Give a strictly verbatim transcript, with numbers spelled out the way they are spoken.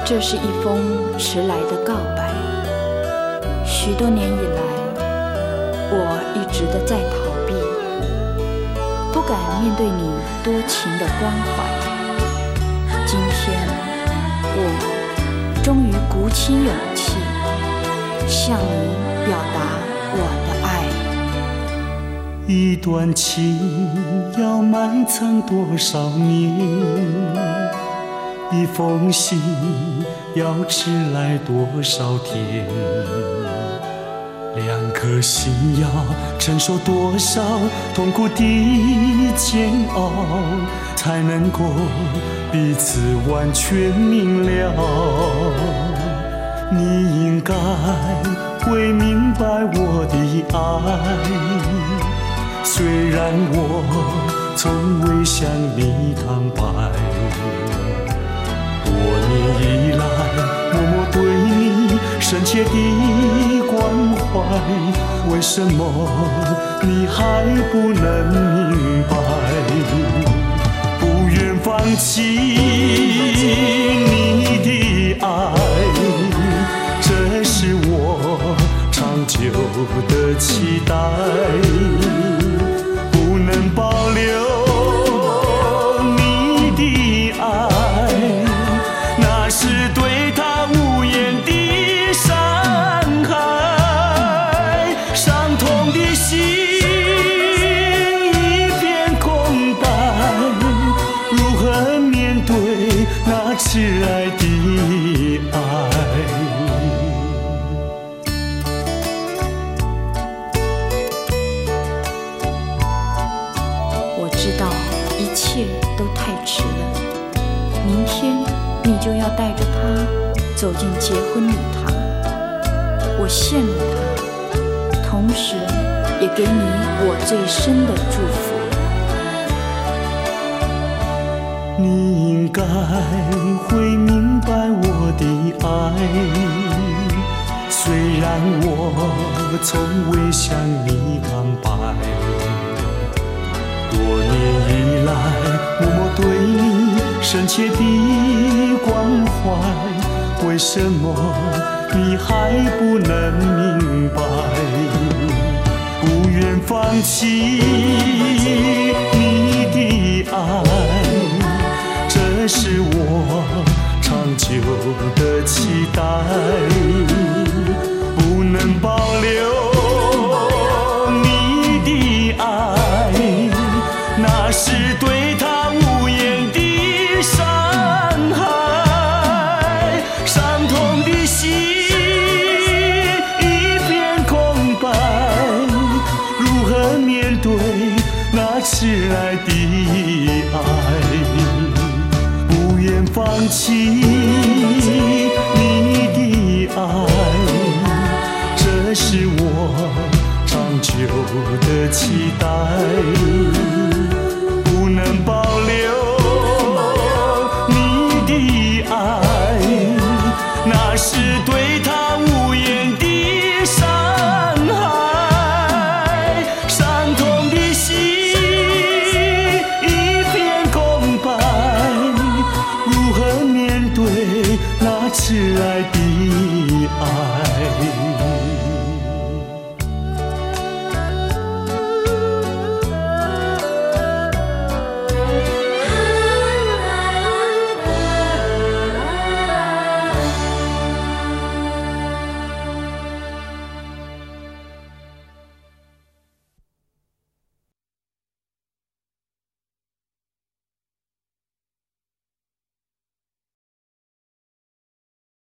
这是一封迟来的告白。许多年以来，我一直的在逃避，不敢面对你多情的关怀。今天，我终于鼓起勇气，向你表达我的爱。 一段情要埋藏多少年？一封信要迟来多少天？两颗心要承受多少痛苦的煎熬，才能够彼此完全明了？你应该会明白我的爱，虽然我从未向你坦白。多年以来，默默对你深切的关怀，为什么你还不能明白？不愿放弃你的爱，这是我长久的期待。不能保留挚爱的爱。 我知道一切都太迟了，明天你就要带着他走进结婚礼堂，我羡慕他，同时也给你我最深的祝福。 你应该会明白我的爱，虽然我从未向你坦白。多年以来，默默对你深切的关怀，为什么你还不能明白？不愿放弃你的爱，这是我长久的期待。不能保留你的爱，那是对他无言的伤害。伤痛的心一片空白，如何面对那迟来的爱？不愿放弃你的爱，这是我长久的期待。不能保留你的爱，那是对他无言的伤害。伤痛的心一片空白，如何面对那迟来的爱？